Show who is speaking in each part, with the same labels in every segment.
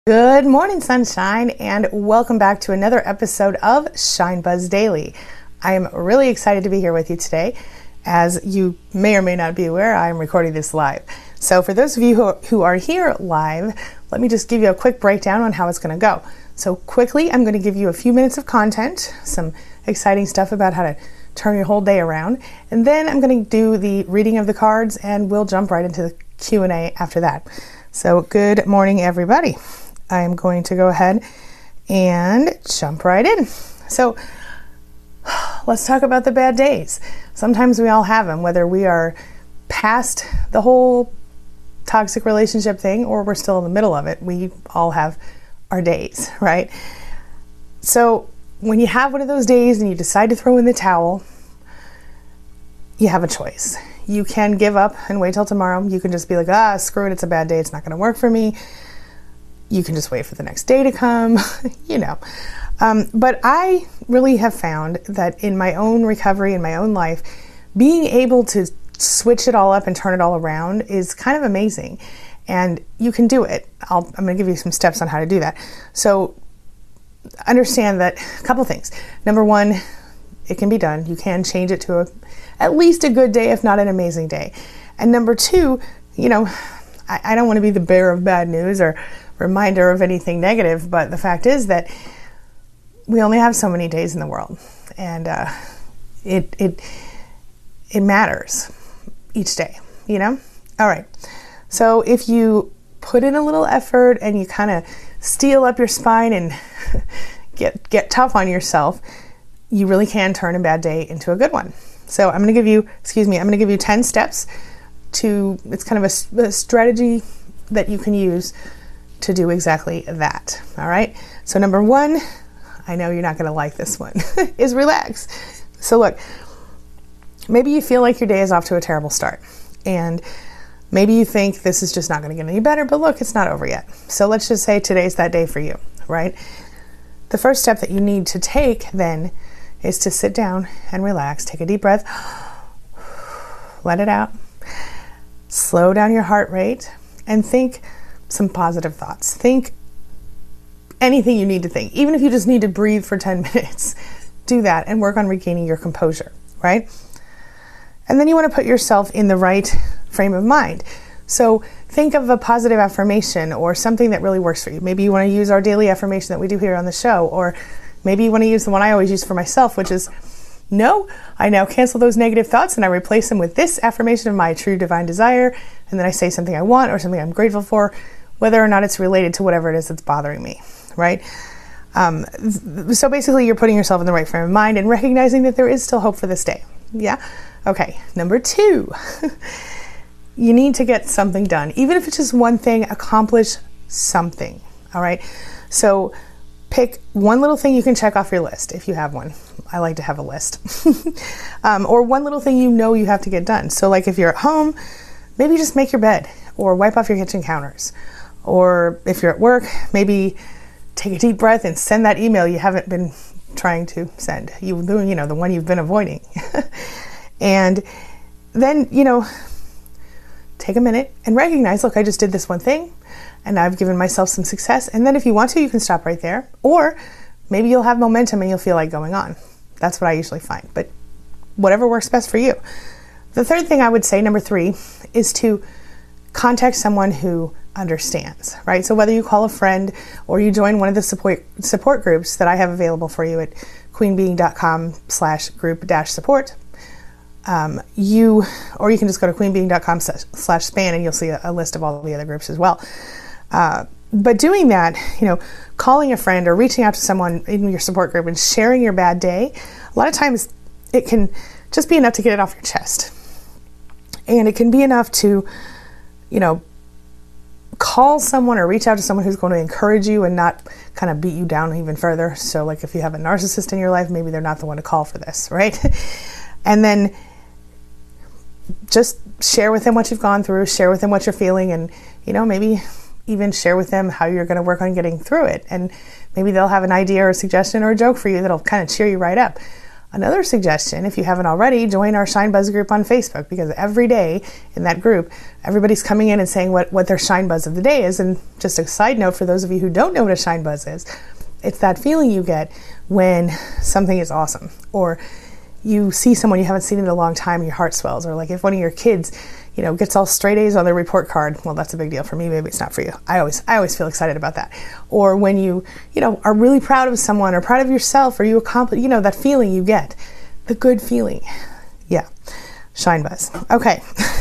Speaker 1: Good morning, sunshine, and welcome back to another episode of Shine Buzz Daily. I am really excited to be here with you today. As you may or may not be aware, I am recording this live. So for those of you who are here live, let me just give you a quick breakdown on how it's going to go. So quickly, I'm going to give you a few minutes of content, some exciting stuff about how to turn your whole day around, and then I'm going to do the reading of the cards, and we'll jump right into the Q&A after that. So good morning, everybody. I am going to go ahead and jump right in. So let's talk about the bad days. Sometimes we all have them, whether we are past the whole toxic relationship thing or we're still in the middle of it. We all have our days, right? So when you have one of those days and you decide to throw in the towel, you have a choice. You can give up and wait till tomorrow. You can just be like, screw it, it's a bad day, it's not going to work for me. You can just wait for the next day to come, But I really have found that in my own recovery, in my own life, being able to switch it all up and turn it all around is kind of amazing. And you can do it. I'm going to give you some steps on how to do that. So understand that a couple things. Number one, it can be done. You can change it to at least a good day, if not an amazing day. And number two, I don't want to be the bearer of bad news or reminder of anything negative, but the fact is that we only have so many days in the world, and it matters each day, All right. So if you put in a little effort and you kind of steel up your spine and get tough on yourself, you really can turn a bad day into a good one. So I'm going to give you 10 steps it's kind of a strategy that you can use to do exactly that. All right. So number one, I know you're not going to like this one, is relax. So look, maybe you feel like your day is off to a terrible start, and maybe you think this is just not going to get any better, but look, it's not over yet. So let's just say today's that day for you, right? The first step that you need to take then is to sit down and relax. Take a deep breath. Let it out. Slow down your heart rate and think some positive thoughts. Think anything you need to think. Even if you just need to breathe for 10 minutes, do that and work on regaining your composure, right? And then you want to put yourself in the right frame of mind. So think of a positive affirmation or something that really works for you. Maybe you want to use our daily affirmation that we do here on the show, or maybe you want to use the one I always use for myself, which is, no, I now cancel those negative thoughts and I replace them with this affirmation of my true divine desire. And then I say something I want or something I'm grateful for, whether or not it's related to whatever it is that's bothering me, right? So basically you're putting yourself in the right frame of mind and recognizing that there is still hope for this day. Yeah? Okay. Number two, you need to get something done. Even if it's just one thing, accomplish something. All right? So pick one little thing you can check off your list if you have one. I like to have a list. Or one little thing you have to get done. So like if you're at home, maybe just make your bed or wipe off your kitchen counters. Or if you're at work, maybe take a deep breath and send that email you haven't been trying to send. The one you've been avoiding. And then, take a minute and recognize, look, I just did this one thing and I've given myself some success. And then if you want to, you can stop right there. Or maybe you'll have momentum and you'll feel like going on. That's what I usually find. But whatever works best for you. The third thing I would say, number 3, is to contact someone who understands, right? So whether you call a friend or you join one of the support groups that I have available for you at queenbeing.com/group-support, you can just go to queenbeing.com/span and you'll see a list of all the other groups as well. But doing that, calling a friend or reaching out to someone in your support group and sharing your bad day, a lot of times it can just be enough to get it off your chest. And it can be enough to, call someone or reach out to someone who's going to encourage you and not kind of beat you down even further. So like if you have a narcissist in your life, maybe they're not the one to call for this, right? And then just share with them what you've gone through, share with them what you're feeling, and, maybe even share with them how you're going to work on getting through it. And maybe they'll have an idea or a suggestion or a joke for you that'll kind of cheer you right up. Another suggestion, if you haven't already, join our Shine Buzz group on Facebook, because every day in that group, everybody's coming in and saying what their Shine Buzz of the day is. And just a side note for those of you who don't know what a Shine Buzz is, it's that feeling you get when something is awesome, or you see someone you haven't seen in a long time and your heart swells, or like if one of your kids, gets all straight A's on their report card. Well, that's a big deal for me. Maybe it's not for you. I always feel excited about that. Or when you are really proud of someone or proud of yourself, or you accomplish, that feeling you get, the good feeling. Yeah. Shine Buzz. Okay.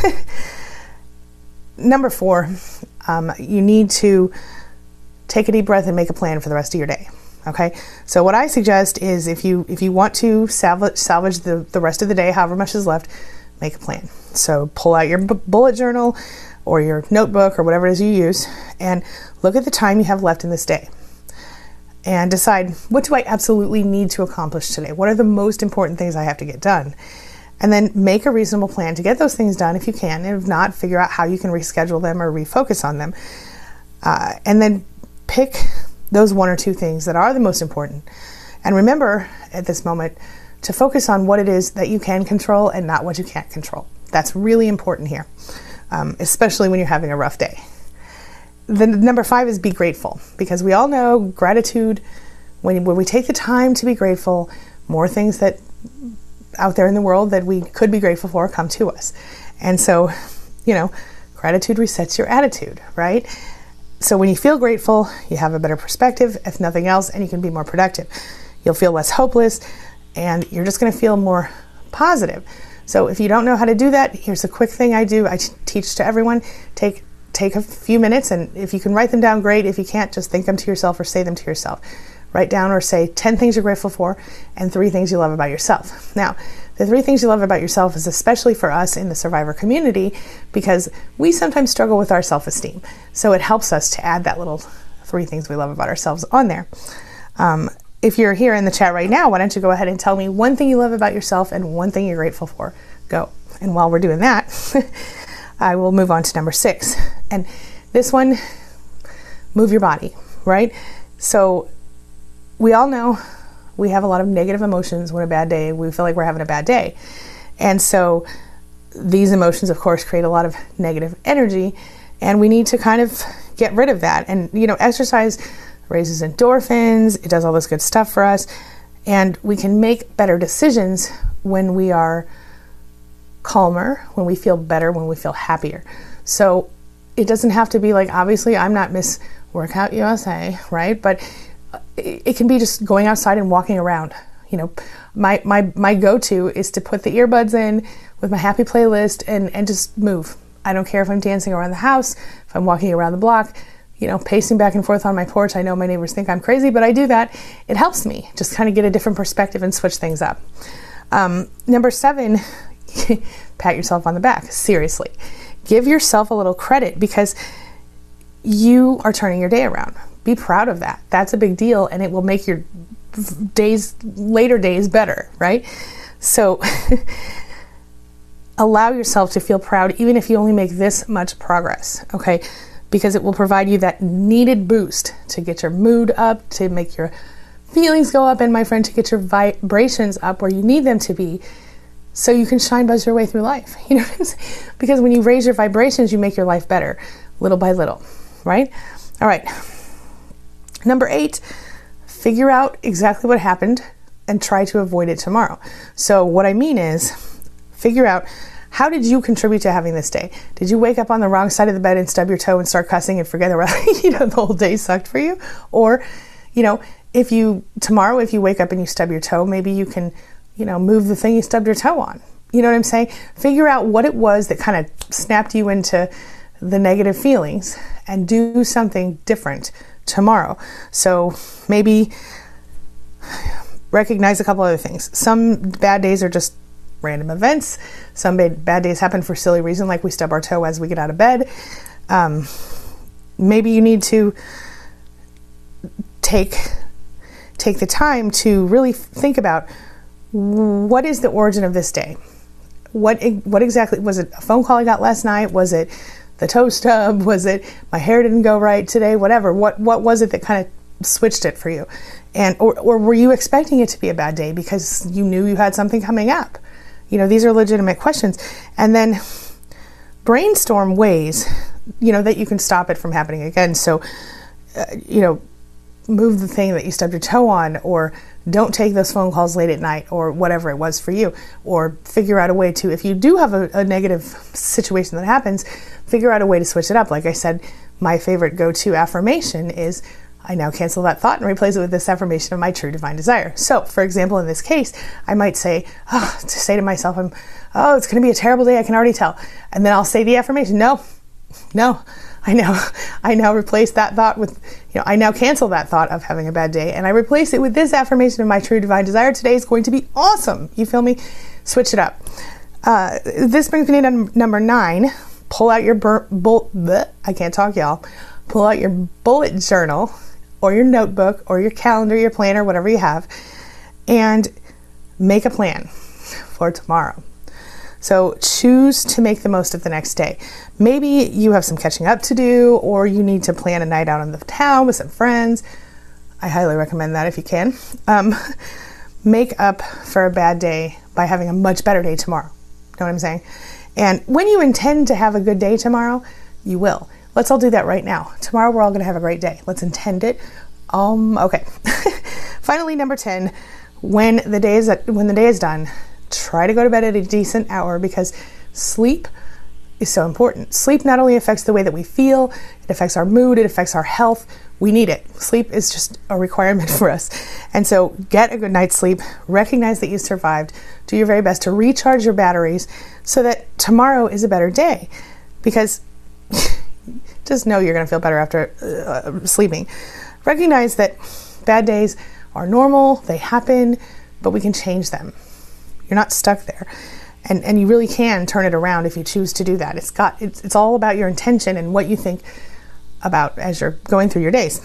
Speaker 1: Number 4, you need to take a deep breath and make a plan for the rest of your day. Okay. So what I suggest is if you want to salvage the rest of the day, however much is left, make a plan. So pull out your bullet journal or your notebook or whatever it is you use, and look at the time you have left in this day and decide, what do I absolutely need to accomplish today? What are the most important things I have to get done? And then make a reasonable plan to get those things done if you can. And if not, figure out how you can reschedule them or refocus on them. And then pick those 1 or 2 things that are the most important. And remember at this moment to focus on what it is that you can control and not what you can't control. That's really important here, especially when you're having a rough day. Then number 5 is be grateful, because we all know gratitude, when we take the time to be grateful, more things that out there in the world that we could be grateful for come to us. And so, gratitude resets your attitude, right? So when you feel grateful, you have a better perspective, if nothing else, and you can be more productive. You'll feel less hopeless, and you're just going to feel more positive. So if you don't know how to do that, here's a quick thing I do. I teach to everyone. Take a few minutes, and if you can write them down, great. If you can't, just think them to yourself or say them to yourself. Write down or say 10 things you're grateful for and 3 things you love about yourself. Now, the 3 things you love about yourself is especially for us in the survivor community, because we sometimes struggle with our self-esteem. So it helps us to add that little 3 things we love about ourselves on there. If you're here in the chat right now, why don't you go ahead and tell me 1 thing you love about yourself and 1 thing you're grateful for. Go. And while we're doing that, I will move on to number 6. And this one, move your body, right? So we all know we have a lot of negative emotions when a bad day, we feel like we're having a bad day. And so these emotions, of course, create a lot of negative energy, and we need to kind of get rid of that. And, exercise raises endorphins, it does all this good stuff for us, and we can make better decisions when we are calmer, when we feel better, when we feel happier. So it doesn't have to be like, obviously I'm not Miss Workout USA, right? But it can be just going outside and walking around. My go-to is to put the earbuds in with my happy playlist and just move. I don't care if I'm dancing around the house, if I'm walking around the block, pacing back and forth on my porch. I know my neighbors think I'm crazy, but I do that. It helps me just kind of get a different perspective and switch things up. Number 7, pat yourself on the back. Seriously. Give yourself a little credit, because you are turning your day around. Be proud of that. That's a big deal, and it will make your later days better, right? So allow yourself to feel proud, even if you only make this much progress, okay? Because it will provide you that needed boost to get your mood up, to make your feelings go up, and my friend, to get your vibrations up where you need them to be, so you can shine buzz your way through life. You know what I'm saying? Because when you raise your vibrations, you make your life better, little by little, right? All right. Number 8, figure out exactly what happened and try to avoid it tomorrow. So what I mean is, figure out, how did you contribute to having this day? Did you wake up on the wrong side of the bed and stub your toe and start cussing and forget the whole day sucked for you? Or, if you wake up and you stub your toe, maybe you can, move the thing you stubbed your toe on. You know what I'm saying? Figure out what it was that kind of snapped you into the negative feelings and do something different tomorrow. So maybe recognize a couple other things. Some bad days are just random events. Some bad days happen for silly reason, like we stub our toe as we get out of bed. Maybe you need to take the time to really think about, what is the origin of this day? What exactly was it? A phone call I got last night? Was it the toe stub? Was it my hair didn't go right today? Whatever. What was it that kind of switched it for you? And or were you expecting it to be a bad day because you knew you had something coming up? These are legitimate questions. And then brainstorm ways, that you can stop it from happening again. So, move the thing that you stubbed your toe on, or don't take those phone calls late at night, or whatever it was for you, or figure out a way to, if you do have a negative situation that happens, figure out a way to switch it up. Like I said, my favorite go-to affirmation is, I now cancel that thought and replace it with this affirmation of my true divine desire. So, for example, in this case, I might say, to say to myself, it's going to be a terrible day, I can already tell. And then I'll say the affirmation, no, I now replace that thought with, I now cancel that thought of having a bad day, and I replace it with this affirmation of my true divine desire. Today is going to be awesome. You feel me? Switch it up. This brings me to number 9. Pull out your I can't talk, y'all. Pull out your bullet journal or your notebook or your calendar, your planner, whatever you have, and make a plan for tomorrow. So choose to make the most of the next day. Maybe you have some catching up to do, or you need to plan a night out in the town with some friends. I highly recommend that if you can. Make up for a bad day by having a much better day tomorrow. Know what I'm saying? And when you intend to have a good day tomorrow, you will. Let's all do that right now. Tomorrow we're all going to have a great day. Let's intend it. Okay. Finally, number 10, when the day is done, try to go to bed at a decent hour, because sleep is so important. Sleep not only affects the way that we feel, it affects our mood, it affects our health. We need it. Sleep is just a requirement for us. And so get a good night's sleep, recognize that you survived, do your very best to recharge your batteries so that tomorrow is a better day, because just know you're going to feel better after sleeping. Recognize that bad days are normal, they happen, but we can change them. You're not stuck there. And you really can turn it around if you choose to do that. It's all about your intention and what you think about as you're going through your days.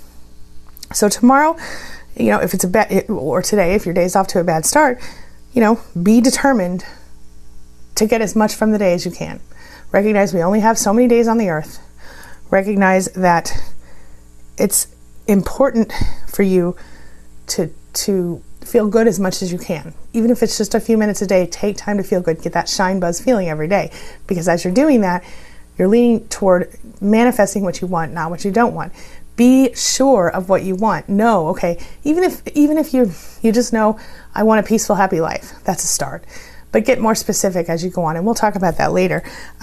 Speaker 1: So tomorrow, if it's or today, if your day's off to a bad start, be determined to get as much from the day as you can. Recognize we only have so many days on the earth. Recognize that it's important for you to feel good as much as you can. Even if it's just a few minutes a day, take time to feel good. Get that shine buzz feeling every day. Because as you're doing that, you're leaning toward manifesting what you want, not what you don't want. Be sure of what you want. Know, okay, even if you just know, I want a peaceful, happy life. That's a start. But get more specific as you go on, and we'll talk about that later.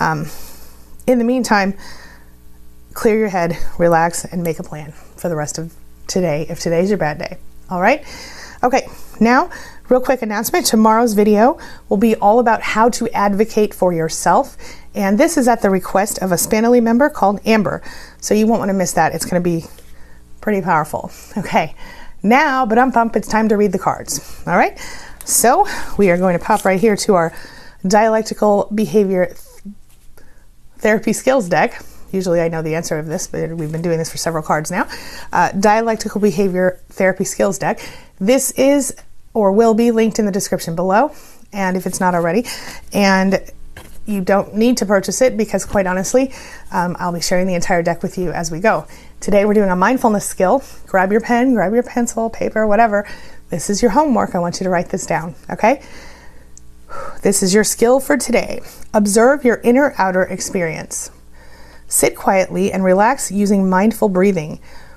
Speaker 1: In the meantime, clear your head, relax, and make a plan for the rest of today, if today's your bad day. All right? Okay, now, real quick announcement. Tomorrow's video will be all about how to advocate for yourself. And this is at the request of a Spanily member called Amber. So you won't want to miss that. It's going to be pretty powerful. Okay, now, it's time to read the cards. All right? So we are going to pop right here to our Dialectical Behavior Therapy Skills deck. Usually I know the answer of this, but we've been doing this for several cards now. Dialectical Behavior Therapy Skills deck. This is or will be linked in the description below, and if it's not already. And you don't need to purchase it because, quite honestly, I'll be sharing the entire deck with you as we go. Today we're doing a mindfulness skill. Grab your pen, grab your pencil, paper, whatever. This is your homework. I want you to write this down, okay? This is your skill for today. Observe your inner-outer experience. Sit quietly and relax using mindful breathing.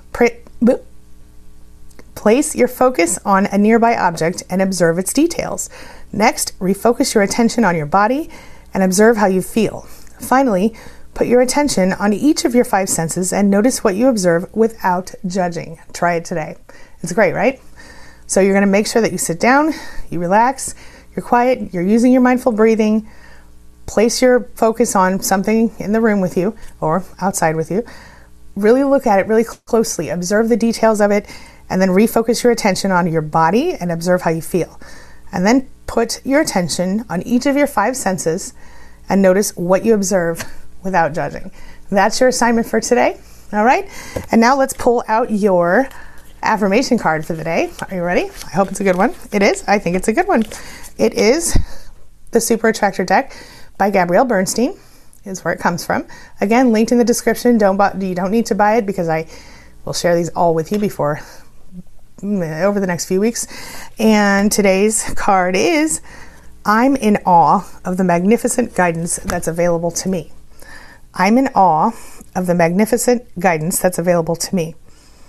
Speaker 1: Place your focus on a nearby object and observe its details. Next, refocus your attention on your body and observe how you feel. Finally, put your attention on each of your 5 senses and notice what you observe without judging. Try it today. It's great, right? So you're going to make sure that you sit down, you relax, you're quiet, you're using your mindful breathing. Place your focus on something in the room with you or outside with you. Really look at it really closely. Observe the details of it, and then refocus your attention on your body and observe how you feel. And then put your attention on each of your 5 senses and notice what you observe without judging. That's your assignment for today. All right? And now let's pull out your affirmation card for the day. Are you ready? I hope it's a good one. It is. I think it's a good one. It is the Super Attractor deck by Gabrielle Bernstein, is where it comes from. Again, linked in the description. You don't need to buy it because I we'll share these all with you before over the next few weeks. And today's card is, I'm in awe of the magnificent guidance that's available to me. I'm in awe of the magnificent guidance that's available to me.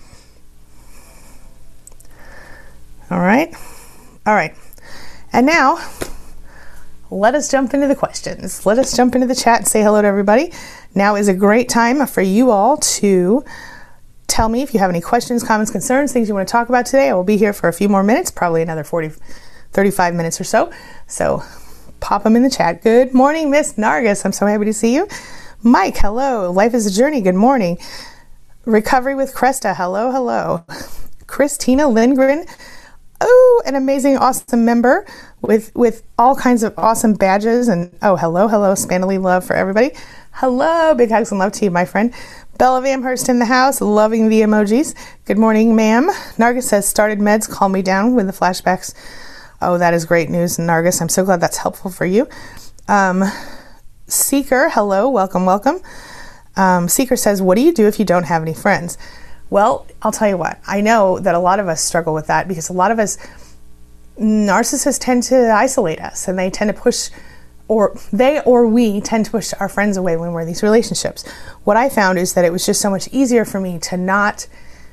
Speaker 1: All right. And now, let us jump into the questions. Let us jump into the chat and say hello to everybody. Now is a great time for you all to tell me if you have any questions, comments, concerns, things you want to talk about today. I will be here for a few more minutes, probably another 35 minutes or so. So pop them in the chat. Good morning, Miss Nargis. I'm so happy to see you. Mike, hello. Life is a journey. Good morning. Recovery with Cresta. Hello. Christina Lindgren. Oh, an amazing, awesome member with all kinds of awesome badges. And hello, Spanily love for everybody. Hello, big hugs and love to you, my friend. Bella Amherst in the house, loving the emojis. Good morning, ma'am. Nargis says, started meds, calm me down with the flashbacks. Oh, that is great news, Nargis. I'm so glad that's helpful for you. Seeker, hello, welcome. Seeker says, what do you do if you don't have any friends? Well, I'll tell you what, I know that a lot of us struggle with that because a lot of us, narcissists tend to isolate us and they tend to push, or we tend to push our friends away when we're in these relationships. What I found is that it was just so much easier for me to not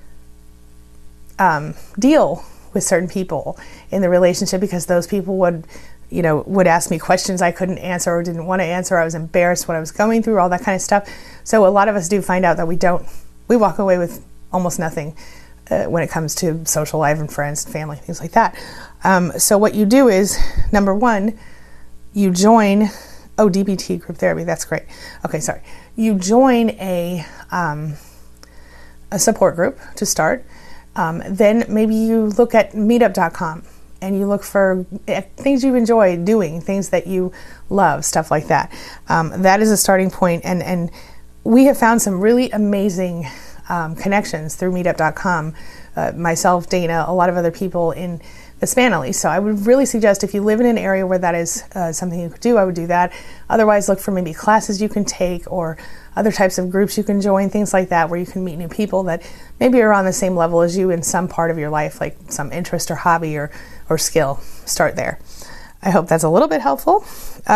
Speaker 1: deal with certain people in the relationship because those people would ask me questions I couldn't answer or didn't want to answer. I was embarrassed what I was going through, all that kind of stuff. So a lot of us do find out that we walk away with almost nothing when it comes to social life and friends and family, things like that. So what you do is, number one, you join, DBT group therapy, that's great. Okay, sorry. You join a support group to start. Then maybe you look at meetup.com and you look for things you enjoy doing, things that you love, stuff like that. That is a starting point. And we have found some really amazing connections through meetup.com. Myself, Dana, a lot of other people in the Spanily. So I would really suggest if you live in an area where that is something you could do, I would do that. Otherwise, look for maybe classes you can take or other types of groups you can join, things like that, where you can meet new people that maybe are on the same level as you in some part of your life, like some interest or hobby or skill. Start there. I hope that's a little bit helpful.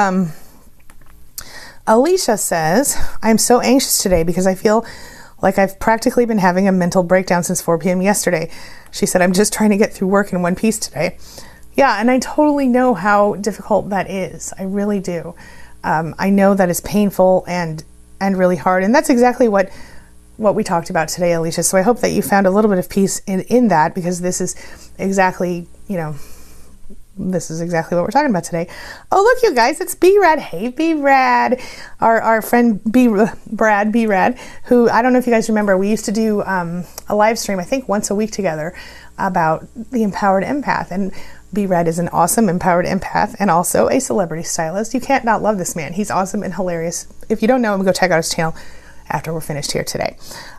Speaker 1: Alicia says, I'm so anxious today because I feel like I've practically been having a mental breakdown since 4 p.m. yesterday. She said, I'm just trying to get through work in one piece today. Yeah, and I totally know how difficult that is. I really do. I know that is painful and really hard. And that's exactly what we talked about today, Alicia. So I hope that you found a little bit of peace in that, because this is exactly, this is exactly what we're talking about today. Oh, look, you guys, it's B-Rad. Hey, B-Rad. Our friend B-Rad, who, I don't know if you guys remember, we used to do a live stream, I think once a week together, about the empowered empath. And B-Rad is an awesome empowered empath and also a celebrity stylist. You can't not love this man. He's awesome and hilarious. If you don't know him, go check out his channel after we're finished here today.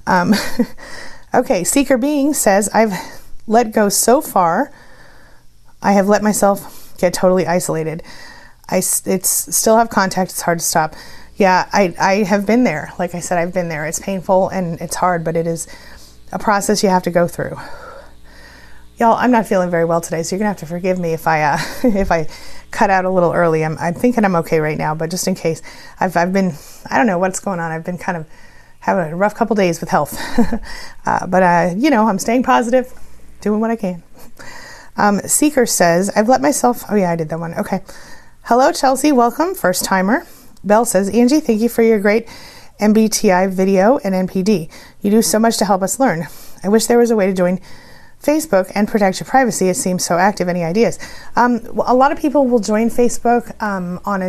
Speaker 1: Okay, Seeker Being says, I've let go so far. I have let myself get totally isolated. It's still have contact. It's hard to stop. Yeah, I have been there. Like I said, I've been there. It's painful and it's hard, but it is a process you have to go through. Y'all, I'm not feeling very well today, so you're gonna have to forgive me if I cut out a little early. I'm thinking I'm okay right now, but just in case, I've been, I don't know what's going on. I've been kind of having a rough couple days with health, but I'm staying positive, doing what I can. Seeker says, I've let myself, oh yeah, I did that one. Okay. Hello, Chelsea. Welcome. First timer. Belle says, Angie, thank you for your great MBTI video and NPD. You do so much to help us learn. I wish there was a way to join Facebook and protect your privacy. It seems so active. Any ideas? A lot of people will join Facebook on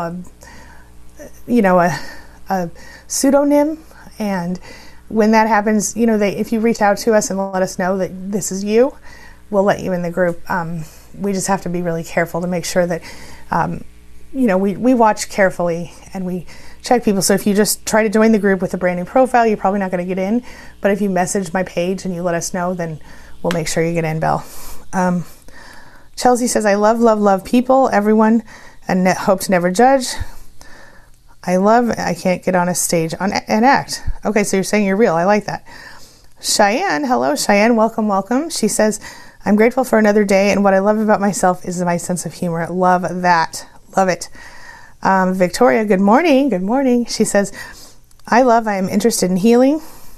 Speaker 1: a pseudonym, and when that happens, if you reach out to us and let us know that this is you, we'll let you in the group. We just have to be really careful to make sure that we watch carefully and we check people. So if you just try to join the group with a brand new profile, you're probably not going to get in. But if you message my page and you let us know, then we'll make sure you get in, Belle. Chelsea says, I love people, everyone, and hope to never judge. I can't get on a stage and act. Okay, so you're saying you're real. I like that. Cheyenne, hello, Cheyenne. Welcome, welcome. She says, I'm grateful for another day, and what I love about myself is my sense of humor. Love that. Love it. Victoria, good morning. Good morning. She says, I am interested in healing,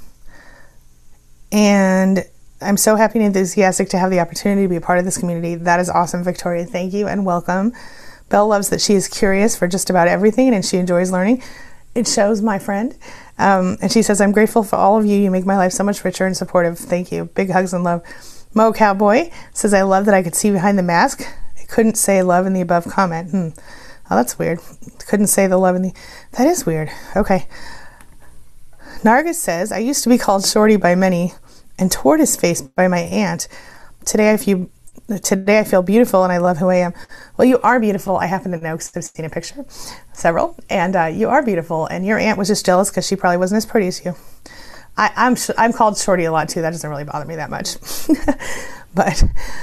Speaker 1: and I'm so happy and enthusiastic to have the opportunity to be a part of this community. That is awesome, Victoria. Thank you and welcome. Belle loves that she is curious for just about everything and she enjoys learning. It shows, my friend. And she says, I'm grateful for all of you. You make my life so much richer and supportive. Thank you. Big hugs and love. Mo Cowboy says, I love that I could see behind the mask. I couldn't say love in the above comment. Oh, that's weird. Couldn't say the love in the... That is weird. Okay. Nargis says, I used to be called Shorty by many and tortoise faced by my aunt. Today I feel beautiful and I love who I am. Well, you are beautiful. I happen to know because I've seen a picture, several, and you are beautiful. And your aunt was just jealous because she probably wasn't as pretty as you. I'm called Shorty a lot too. That doesn't really bother me that much. But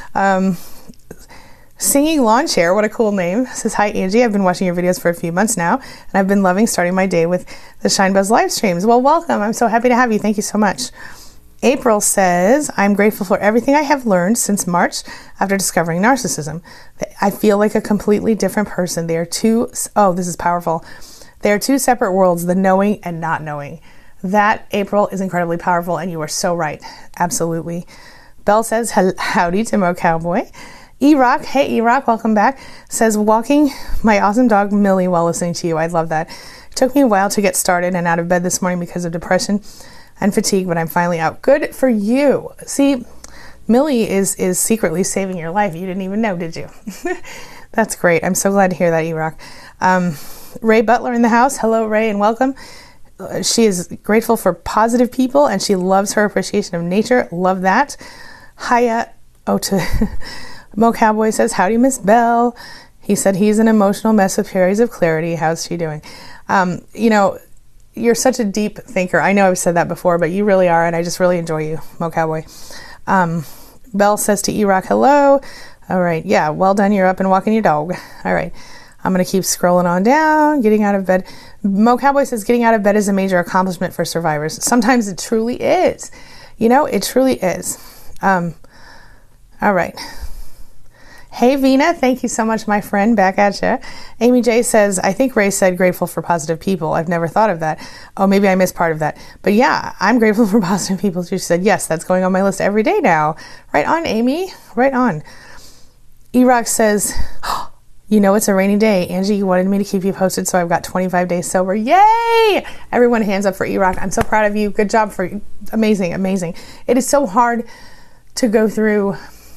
Speaker 1: Singing Lawn Chair, what a cool name, says, hi Angie, I've been watching your videos for a few months now, and I've been loving starting my day with the Shine Buzz live streams. Well, welcome. I'm so happy to have you. Thank you so much. April says, I'm grateful for everything I have learned since March after discovering narcissism. I feel like a completely different person. They are this is powerful. They are two separate worlds, the knowing and not knowing. That, April, is incredibly powerful, and you are so right. Absolutely. Belle says, howdy to Mo Cowboy. E-Rock, hey E-Rock, welcome back, says, walking my awesome dog Millie while listening to you. I love that. It took me a while to get started and out of bed this morning because of depression and fatigue, but I'm finally out. Good for you. See, Millie is secretly saving your life. You didn't even know, did you? That's great. I'm so glad to hear that, E-Rock. Ray Butler in the house. Hello, Ray, and welcome. She is grateful for positive people, and she loves her appreciation of nature. Love that. Hiya. Mo Cowboy says, howdy, Miss Belle. He said he's an emotional mess with periods of clarity. How's she doing? You're such a deep thinker. I know I've said that before, but you really are, and I just really enjoy you, Mo Cowboy. Belle says to E-Rock, hello. All right, yeah, well done. You're up and walking your dog. All right, I'm going to keep scrolling on down, getting out of bed. Mo Cowboy says getting out of bed is a major accomplishment for survivors. Sometimes it truly is. It truly is. All right. Hey, Vina, thank you so much, my friend. Back at you. Amy J says, I think Ray said grateful for positive people. I've never thought of that. Oh, maybe I missed part of that. But yeah, I'm grateful for positive people. She said, yes, that's going on my list every day now. Right on, Amy. Right on. E-Rock says, it's a rainy day. Angie, you wanted me to keep you posted, so I've got 25 days sober. Yay! Everyone hands up for E-Rock. I'm so proud of you. Good job for you. Amazing, amazing. It is so hard to go through,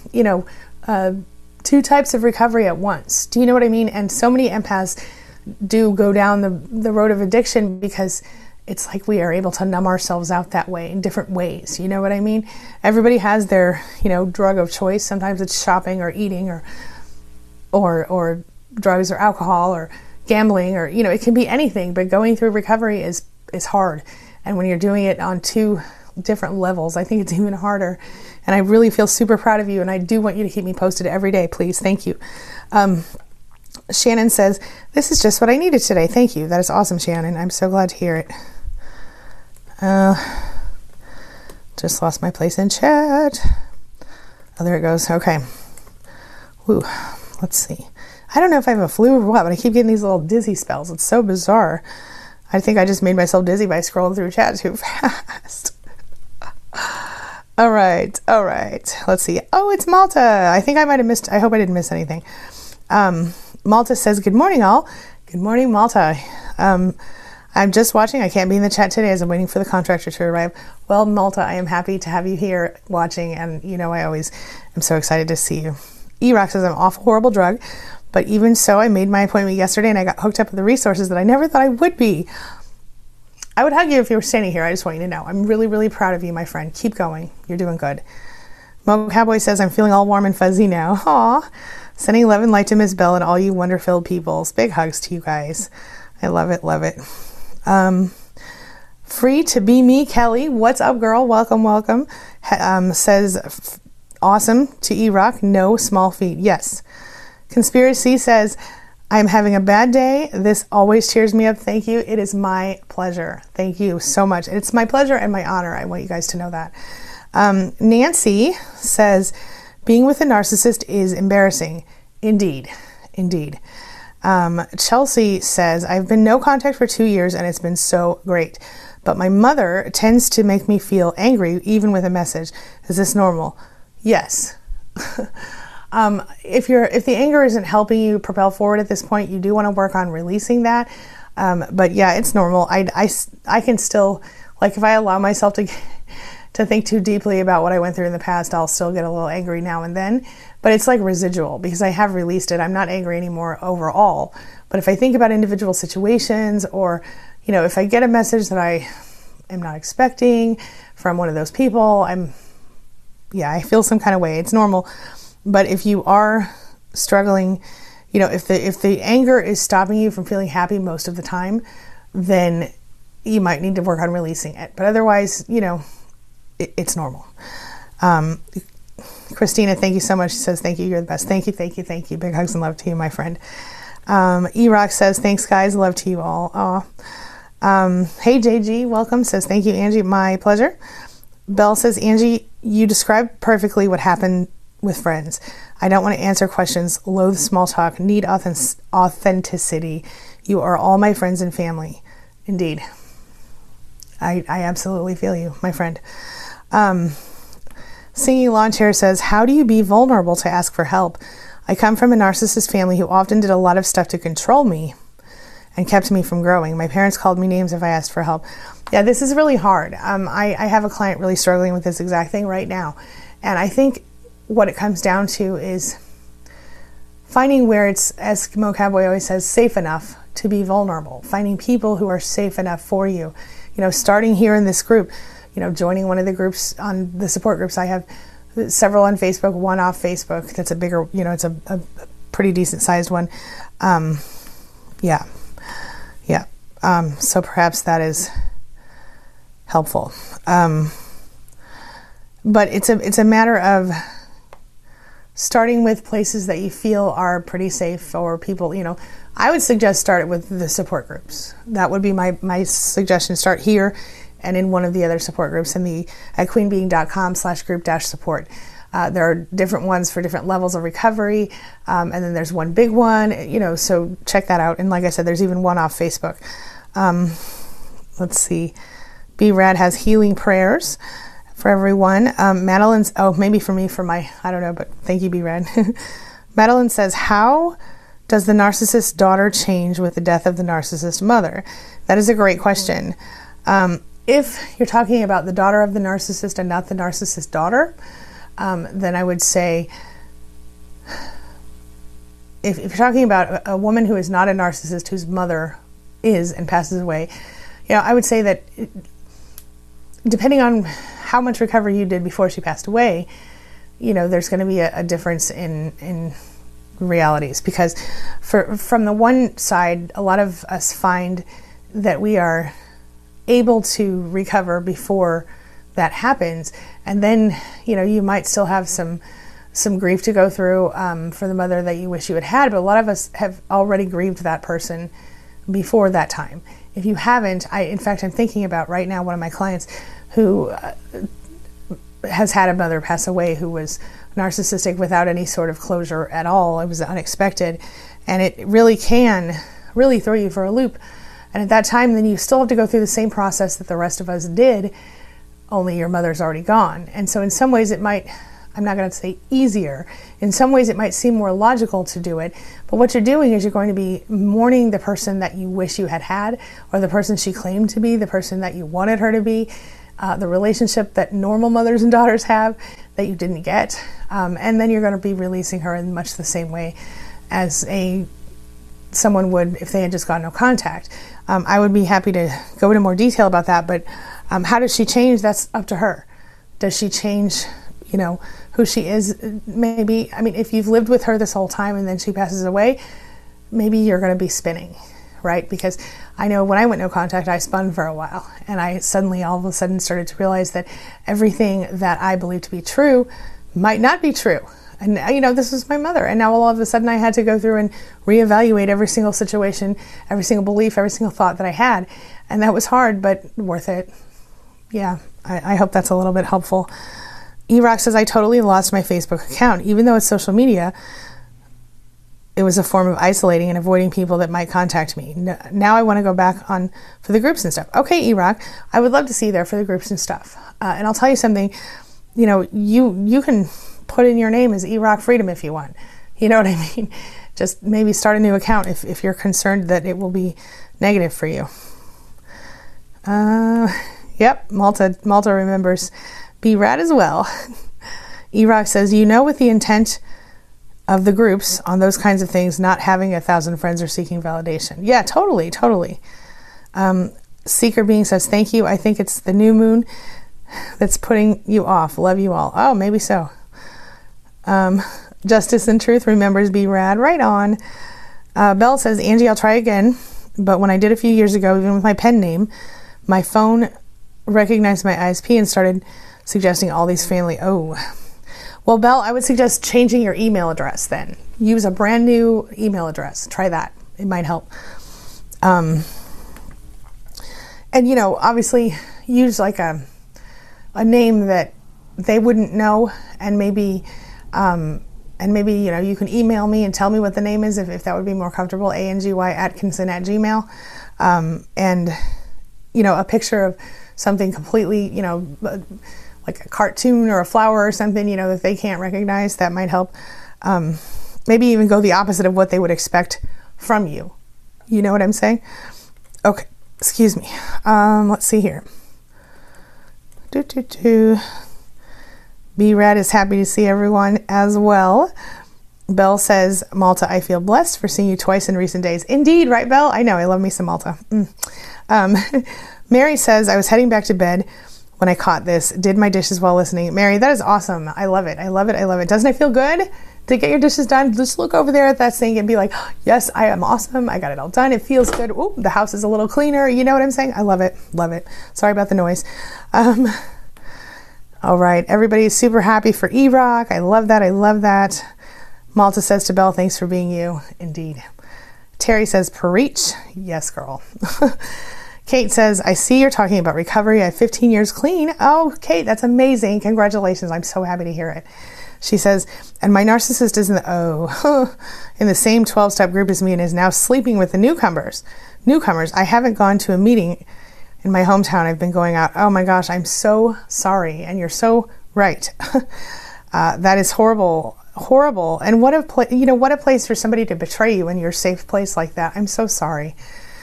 Speaker 1: two types of recovery at once. Do you know what I mean? And so many empaths do go down the road of addiction because it's like we are able to numb ourselves out that way in different ways. You know what I mean? Everybody has their, drug of choice. Sometimes it's shopping or eating or drugs or alcohol or gambling or, it can be anything, but going through recovery is hard. And when you're doing it on two different levels, I think it's even harder. And I really feel super proud of you, and I do want you to keep me posted every day, please. Thank you. Shannon says, this is just what I needed today. Thank you. That is awesome, Shannon. I'm so glad to hear it. Just lost my place in chat. Oh, there it goes. Okay. Woo. Let's see. I don't know if I have a flu or what, but I keep getting these little dizzy spells. It's so bizarre. I think I just made myself dizzy by scrolling through chat too fast. All right. Let's see. Oh, it's Malta. I think I might have missed. I hope I didn't miss anything. Malta says, good morning, all. Good morning, Malta. I'm just watching. I can't be in the chat today as I'm waiting for the contractor to arrive. Well, Malta, I am happy to have you here watching. And, I always am so excited to see you. E-Rock says, I'm off a horrible drug. But even so, I made my appointment yesterday and I got hooked up with the resources that I never thought I would be. I would hug you if you were standing here. I just want you to know. I'm really, really proud of you, my friend. Keep going. You're doing good. Mo Cowboy says, I'm feeling all warm and fuzzy now. Aw. Sending love and light to Miss Belle and all you wonder-filled peoples. Big hugs to you guys. I love it, love it. Free to be me, Kelly. What's up, girl? Welcome. Says, awesome to E-Rock. No small feat. Yes. Conspiracy says, I'm having a bad day. This always cheers me up. Thank you. It is my pleasure. Thank you so much. It's my pleasure and my honor. I want you guys to know that. Nancy says, being with a narcissist is embarrassing. Indeed. Indeed. Chelsea says, I've been no contact for 2 years and it's been so great. But my mother tends to make me feel angry even with a message. Is this normal? Yes. If the anger isn't helping you propel forward at this point, you do want to work on releasing that. But yeah, it's normal. I can still, like, if I allow myself to think too deeply about what I went through in the past, I'll still get a little angry now and then. But it's like residual because I have released it. I'm not angry anymore overall. But if I think about individual situations, or, you know, if I get a message that I am not expecting from one of those people, I feel some kind of way. It's normal. But if you are struggling, you know, if the anger is stopping you from feeling happy most of the time, then you might need to work on releasing it. But otherwise, you know, it's normal. Christina, thank you so much. She says, thank you. You're the best. Thank you. Thank you. Thank you. Big hugs and love to you, my friend. E-Rock says, thanks guys. Love to you all. Hey JG, welcome. Says, thank you, Angie. My pleasure. Belle says, Angie, you described perfectly what happened with friends. I don't want to answer questions, loathe small talk, need authenticity. You are all my friends and family. Indeed. I absolutely feel you, my friend. Singing Lawn Chair says, how do you be vulnerable to ask for help? I come from a narcissist family who often did a lot of stuff to control me and kept me from growing. My parents called me names if I asked for help. Yeah, this is really hard. I have a client really struggling with this exact thing right now. And I think what it comes down to is finding where it's, as Eskimo Cowboy always says, safe enough to be vulnerable. Finding people who are safe enough for you. You know, starting here in this group, you know, joining one of the groups on the support groups. I have several on Facebook, one off Facebook. That's a bigger, you know, it's a pretty decent sized one. So perhaps that is helpful. But it's a matter of starting with places that you feel are pretty safe, or people, you know, I would suggest start it with the support groups. That would be my suggestion. Start here and in one of the other support groups at queenbeing.com/group-support. There are different ones for different levels of recovery. And then there's one big one, you know, so check that out. And like I said, there's even one off Facebook. Let's see. B-Rad has healing prayers for everyone. Madeline's, maybe for me, I don't know, but thank you, B-Rad. Madeline says, how does the narcissist daughter change with the death of the narcissist mother? That is a great question. If you're talking about the daughter of the narcissist and not the narcissist daughter, then I would say, if you're talking about a woman who is not a narcissist, whose mother is and passes away, you know, I would say that depending on how much recovery you did before she passed away, you know, there's going to be a difference in realities. Because from the one side, a lot of us find that we are able to recover before that happens, and then, you know, you might still have some grief to go through for the mother that you wish you had, but a lot of us have already grieved that person before that time. If you haven't, in fact, I'm thinking about right now one of my clients who has had a mother pass away who was narcissistic without any sort of closure at all. It was unexpected, and it really can really throw you for a loop. And at that time, then you still have to go through the same process that the rest of us did, only your mother's already gone. And so in some ways it might, I'm not going to say easier, in some ways it might seem more logical to do it, but what you're doing is you're going to be mourning the person that you wish you had, or the person she claimed to be, the person that you wanted her to be, the relationship that normal mothers and daughters have that you didn't get, and then you're going to be releasing her in much the same way as someone would if they had just got no contact. I would be happy to go into more detail about that, but how does she change? That's up to her. Does she change, you know, who she is? Maybe, I mean, if you've lived with her this whole time and then she passes away, maybe you're going to be spinning, right? Because I know when I went no contact, I spun for a while, and I suddenly all of a sudden started to realize that everything that I believed to be true might not be true. And, this was my mother. And now all of a sudden I had to go through and reevaluate every single situation, every single belief, every single thought that I had. And that was hard, but worth it. Yeah, I hope that's a little bit helpful. E-Rock says, I totally lost my Facebook account. Even though it's social media, it was a form of isolating and avoiding people that might contact me. Now I want to go back on for the groups and stuff. Okay, E-Rock, I would love to see you there for the groups and stuff. And I'll tell you something, you can put in your name as E-Rock Freedom if you want. You know what I mean? Just maybe start a new account if you're concerned that it will be negative for you. Yep, Malta remembers B-Rad as well. E-Rock says, with the intent of the groups on those kinds of things, not having 1,000 friends or seeking validation. Yeah, totally. Seeker Being says, thank you. I think it's the new moon that's putting you off. Love you all. Oh, maybe so. Justice and Truth remembers B-Rad. Right on. Belle says, Angie, I'll try again. But when I did a few years ago, even with my pen name, my phone recognized my ISP and started suggesting all these family. Oh, well, Belle, I would suggest changing your email address then. Use a brand new email address. Try that. It might help. And, obviously use like a name that they wouldn't know, and maybe, you can email me and tell me what the name is if that would be more comfortable, ANGY@Atkinson@gmail. And, a picture of something completely, like a cartoon or a flower or something, that they can't recognize, that might help. Maybe even go the opposite of what they would expect from you. You know what I'm saying? Okay, excuse me. Let's see here. B-Rad is happy to see everyone as well. Belle says, Malta, I feel blessed for seeing you twice in recent days. Indeed, right, Belle? I know, I love me some Malta. Mary says, I was heading back to bed when I caught this, did my dishes while listening. Mary, that is awesome. I love it. Doesn't it feel good to get your dishes done? Just look over there at that sink and be like, yes, I am awesome. I got it all done. It feels good. Ooh, the house is a little cleaner. You know what I'm saying? I love it. Sorry about the noise. All right. Everybody is super happy for E-Rock. I love that. Malta says to Belle, thanks for being you. Indeed. Terry says, preach. Yes, girl. Kate says, I see you're talking about recovery. I have 15 years clean. Oh, Kate, that's amazing. Congratulations. I'm so happy to hear it. She says, and my narcissist is in the same 12-step group as me and is now sleeping with the newcomers. I haven't gone to a meeting in my hometown. I've been going out. Oh my gosh, I'm so sorry. And you're so right. That is horrible. And what a place for somebody to betray you in your safe place like that. I'm so sorry.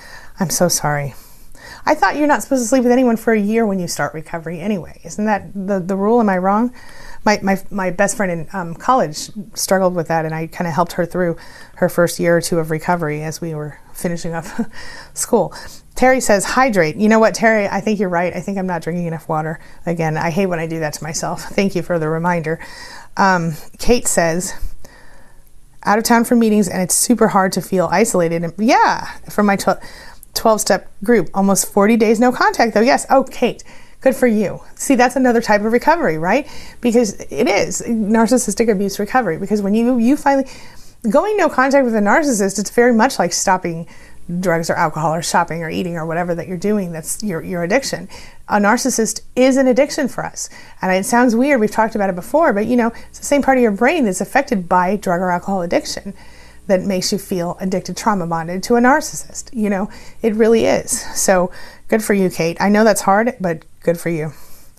Speaker 1: I thought you're not supposed to sleep with anyone for a year when you start recovery anyway. Isn't that the rule? Am I wrong? My best friend in college struggled with that, and I kind of helped her through her first year or two of recovery as we were finishing up school. Terry says, hydrate. You know what, Terry? I think you're right. I think I'm not drinking enough water. Again, I hate when I do that to myself. Thank you for the reminder. Kate says, out of town for meetings, and it's super hard to feel isolated. And yeah, from my 12-step group, almost 40 days no contact though. Yes. Oh, Kate, good for you. See, that's another type of recovery, right? Because it is narcissistic abuse recovery. Because when you finally going no contact with a narcissist, it's very much like stopping drugs or alcohol or shopping or eating or whatever that you're doing that's your addiction. A narcissist is an addiction for us. And it sounds weird, we've talked about it before, but it's the same part of your brain that's affected by drug or alcohol addiction that makes you feel addicted, trauma bonded to a narcissist. It really is. So good for you, Kate. I know that's hard, but good for you.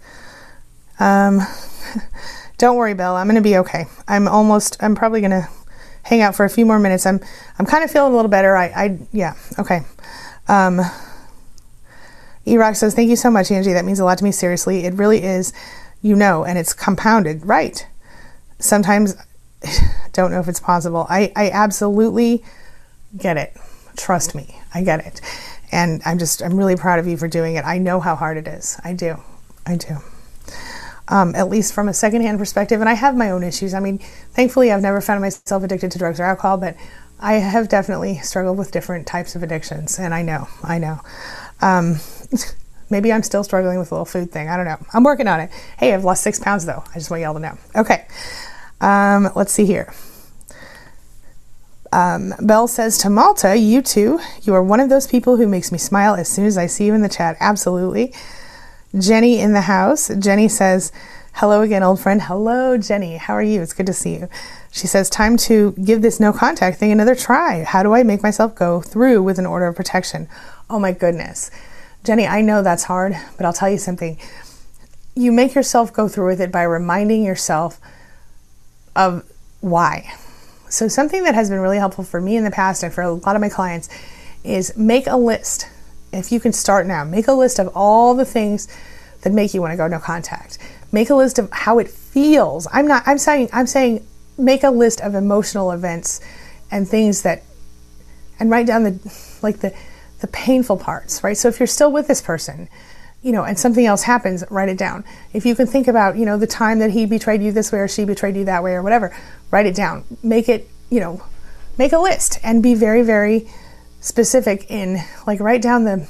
Speaker 1: Don't worry, Belle. I'm going to be okay. I'm probably going to hang out for a few more minutes. I'm kind of feeling a little better. Yeah. Okay. E-Rock says, thank you so much, Angie. That means a lot to me. Seriously. It really is, and it's compounded. Right. Sometimes don't know if it's possible. I absolutely get it. Trust me. I get it. And I'm really proud of you for doing it. I know how hard it is. I do. At least from a secondhand perspective. And I have my own issues. I mean, thankfully, I've never found myself addicted to drugs or alcohol, but I have definitely struggled with different types of addictions. And I know. Maybe I'm still struggling with the little food thing. I don't know. I'm working on it. Hey, I've lost 6 pounds though. I just want y'all to know. Okay. Let's see here. Belle says to Malta, you too. You are one of those people who makes me smile as soon as I see you in the chat. Absolutely. Jenny in the house. Jenny says, hello again, old friend. Hello, Jenny. How are you? It's good to see you. She says, time to give this no contact thing another try. How do I make myself go through with an order of protection? Oh my goodness. Jenny, I know that's hard, but I'll tell you something. You make yourself go through with it by reminding yourself of why. So something that has been really helpful for me in the past and for a lot of my clients is make a list. If you can start now, make a list of all the things that make you want to go no contact. Make a list of how it feels. I'm saying make a list of emotional events and things that, and write down the painful parts, right? So if you're still with this person, and something else happens, write it down. If you can think about, the time that he betrayed you this way or she betrayed you that way or whatever, write it down. Make it, make a list and be very, very specific in, write down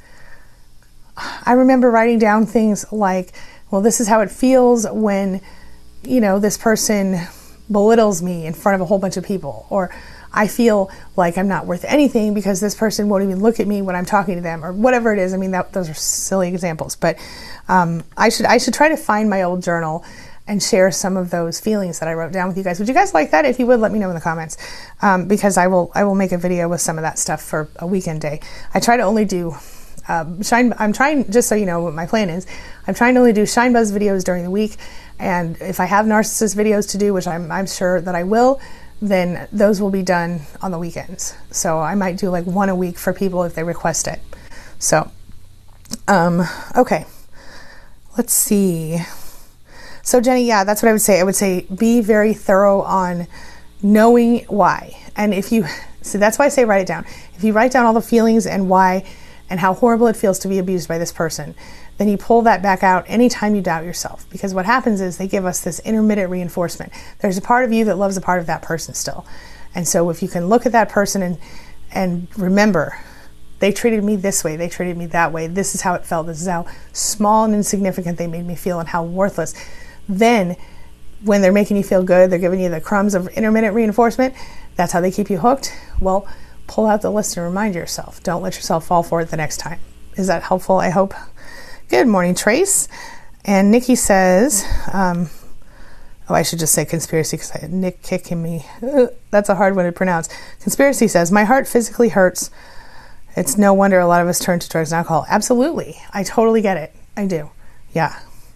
Speaker 1: I remember writing down things like, well, this is how it feels when, this person belittles me in front of a whole bunch of people, or I feel like I'm not worth anything because this person won't even look at me when I'm talking to them, or whatever it is. I mean, those are silly examples, but I should try to find my old journal and share some of those feelings that I wrote down with you guys. Would you guys like that? If you would, let me know in the comments, because I will make a video with some of that stuff for a weekend day. I try to only do I'm trying, just so you know what my plan is, I'm trying to only do Shine Buzz videos during the week, and if I have narcissist videos to do, which I'm sure that I will, then those will be done on the weekends. So I might do one a week for people if they request it. So, okay, let's see. So Jenny, yeah, that's what I would say. I would say be very thorough on knowing why. And if you, so that's why I say write it down. If you write down all the feelings and why and how horrible it feels to be abused by this person, then you pull that back out anytime you doubt yourself. Because what happens is they give us this intermittent reinforcement. There's a part of you that loves a part of that person still. And so if you can look at that person and remember, they treated me this way, they treated me that way, this is how it felt, this is how small and insignificant they made me feel and how worthless. Then when they're making you feel good, they're giving you the crumbs of intermittent reinforcement, that's how they keep you hooked. Well, pull out the list and remind yourself. Don't let yourself fall for it the next time. Is that helpful? I hope. Good morning, Trace. And Nikki says, I should just say conspiracy because I had Nick kicking me. That's a hard one to pronounce. Conspiracy says, my heart physically hurts. It's no wonder a lot of us turn to drugs and alcohol. Absolutely. I totally get it. I do. Yeah.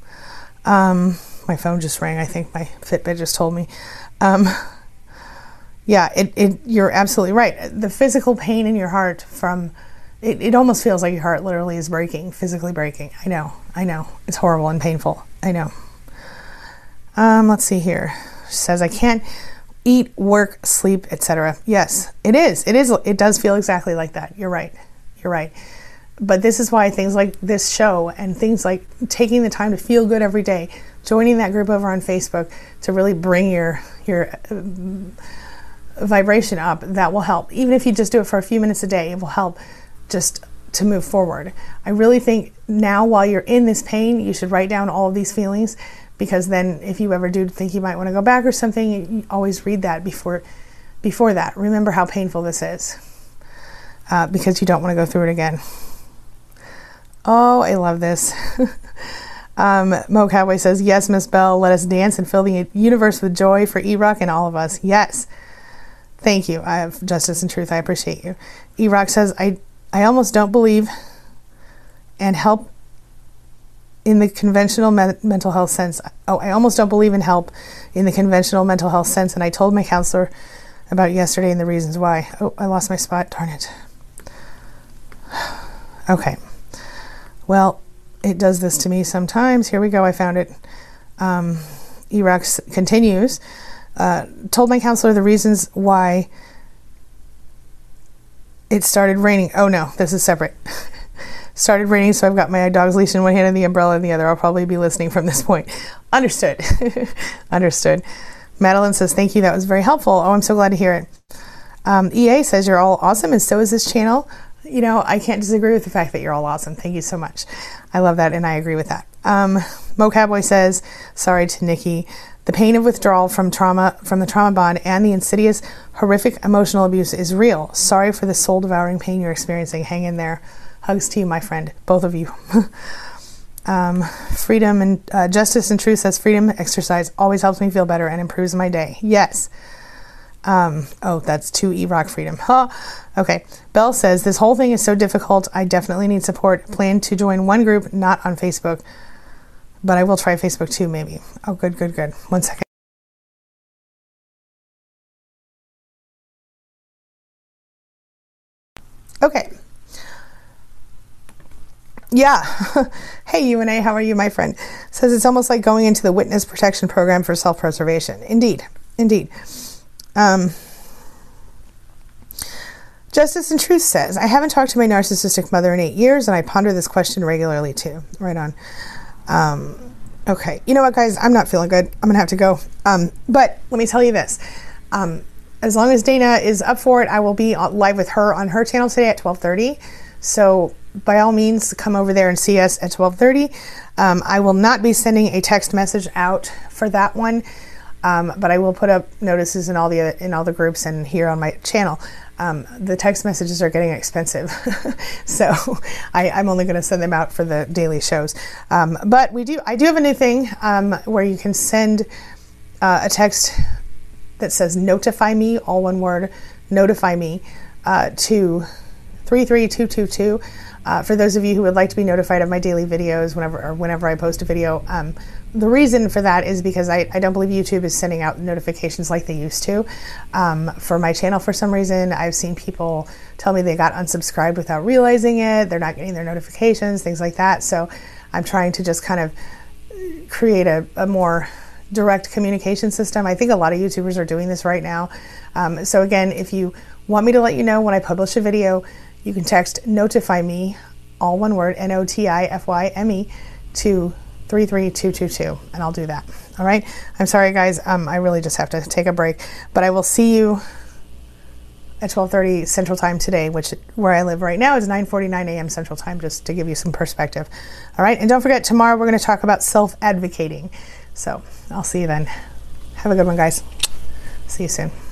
Speaker 1: My phone just rang. I think my Fitbit just told me. Yeah, you're absolutely right. The physical pain in your heart from, it almost feels like your heart literally is breaking, physically breaking. I know. It's horrible and painful. I know. Let's see here. She says, I can't eat, work, sleep, etc. Yes, it is. It does feel exactly like that. You're right. But this is why things like this show and things like taking the time to feel good every day, joining that group over on Facebook to really bring your vibration up, that will help. Even if you just do it for a few minutes a day, it will help just to move forward. I really think now, while you're in this pain, you should write down all of these feelings, because then if you ever do think you might want to go back or something, you always read that before that. Remember how painful this is, because you don't want to go through it again. Oh, I love this. Mo Cowboy says, yes, Miss Bell, let us dance and fill the universe with joy for E-Rock and all of us. Yes. Thank you. I have justice and truth. I appreciate you. E-Rock says, I almost don't believe and help in the conventional mental health sense. Oh, I almost don't believe in help in the conventional mental health sense. And I told my counselor about it yesterday and the reasons why. Oh, I lost my spot. Darn it. Okay. Well, it does this to me sometimes. Here we go. I found it. E-Rock continues. Told my counselor the reasons why it started raining. Oh no, this is separate. Started raining, so I've got my dog's leash in one hand and the umbrella in the other. I'll probably be listening from this point. Understood. Understood. Madeline says, thank you. That was very helpful. Oh, I'm so glad to hear it. EA says, you're all awesome, and so is this channel. I can't disagree with the fact that you're all awesome. Thank you so much. I love that, and I agree with that. Mo Cowboy says, sorry to Nikki. The pain of withdrawal from the trauma bond and the insidious, horrific emotional abuse is real. Sorry for the soul-devouring pain you're experiencing. Hang in there. Hugs to you, my friend. Both of you. Freedom and Justice and Truth says, freedom exercise always helps me feel better and improves my day. Yes. Oh, that's 2 E-Rock Freedom. Huh. Okay. Belle says, this whole thing is so difficult. I definitely need support. Plan to join one group, not on Facebook, but I will try Facebook too, maybe. Oh, good. 1 second. Okay. Yeah. Hey, UNA, how are you, my friend? Says it's almost like going into the witness protection program for self-preservation. Indeed. Justice and Truth says, I haven't talked to my narcissistic mother in 8 years, and I ponder this question regularly too. Right on. Okay. You know what, guys? I'm not feeling good. I'm going to have to go. But let me tell you this. As long as Dana is up for it, I will be live with her on her channel today at 12:30. So by all means, come over there and see us at 12:30. I will not be sending a text message out for that one, but I will put up notices in all the groups and here on my channel. The text messages are getting expensive, so I'm only going to send them out for the daily shows. But I do have a new thing where you can send a text that says "notify me," all one word, "notify me," to 33222. For those of you who would like to be notified of my daily videos whenever I post a video. The reason for that is because I don't believe YouTube is sending out notifications like they used to for my channel for some reason. I've seen people tell me they got unsubscribed without realizing it. They're not getting their notifications, things like that. So I'm trying to just kind of create a more direct communication system. I think a lot of YouTubers are doing this right now. So again, if you want me to let you know when I publish a video, you can text "notify me," all one word, NOTIFYME, to 33222, and I'll do that. All right. I'm sorry, guys. I really just have to take a break, but I will see you at 12:30 Central Time today, which where I live right now is 9:49 a.m. Central Time, just to give you some perspective. All right. And don't forget, tomorrow we're going to talk about self-advocating. So I'll see you then. Have a good one, guys. See you soon.